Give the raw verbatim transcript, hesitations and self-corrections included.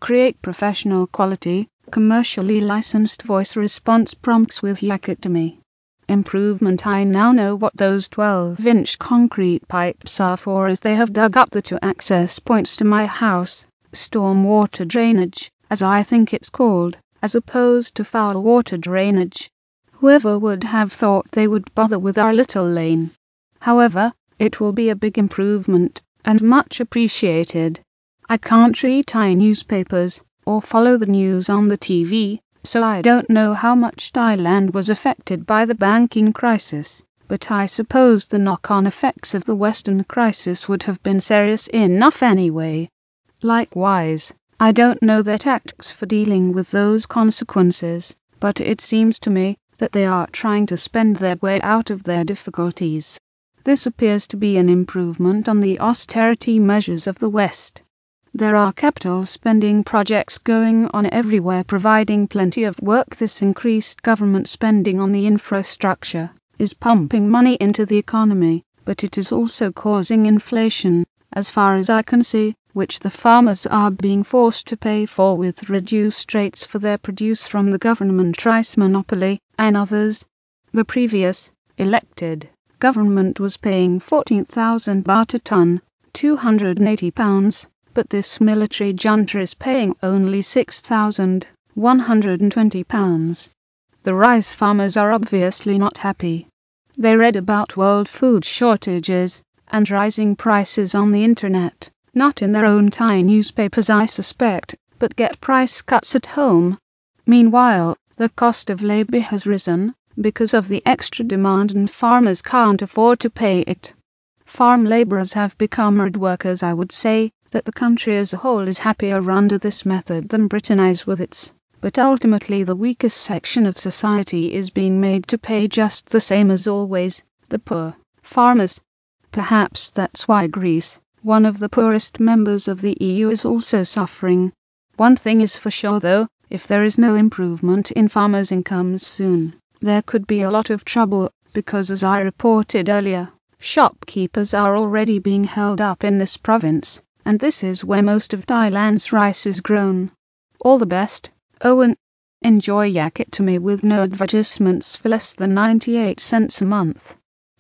create professional quality, commercially licensed voice response prompts with Yakitori. Improvement. I now know what those twelve inch concrete pipes are for, as they have dug up the two access points to my house. Stormwater drainage, as I think it's called, as opposed to foul water drainage. Whoever would have thought they would bother with our little lane? However, it will be a big improvement, and much appreciated. I can't read Thai newspapers, or follow the news on the T V, so I don't know how much Thailand was affected by the banking crisis, but I suppose the knock-on effects of the Western crisis would have been serious enough anyway. Likewise, I don't know their tactics for dealing with those consequences, but it seems to me that they are trying to spend their way out of their difficulties. This appears to be an improvement on the austerity measures of the West. There are capital spending projects going on everywhere providing plenty of work. This increased government spending on the infrastructure is pumping money into the economy, but it is also causing inflation, as far as I can see, which the farmers are being forced to pay for with reduced rates for their produce from the government rice monopoly and others. The previous, elected, government was paying fourteen thousand baht a ton, two hundred eighty pounds, but this military junta is paying only six thousand one hundred twenty pounds. The rice farmers are obviously not happy. They read about world food shortages and rising prices on the internet, not in their own Thai newspapers I suspect, but get price cuts at home. Meanwhile, the cost of labour has risen because of the extra demand and farmers can't afford to pay it. Farm labourers have become hard workers. I would say that the country as a whole is happier under this method than Britain is with its, but ultimately the weakest section of society is being made to pay just the same as always, the poor farmers. Perhaps that's why Greece, one of the poorest members of the E U, is also suffering. One thing is for sure though, if there is no improvement in farmers' incomes soon, there could be a lot of trouble, because as I reported earlier, shopkeepers are already being held up in this province, and this is where most of Thailand's rice is grown. All the best, Owen. Enjoy Yakitori with no advertisements for less than ninety-eight cents a month.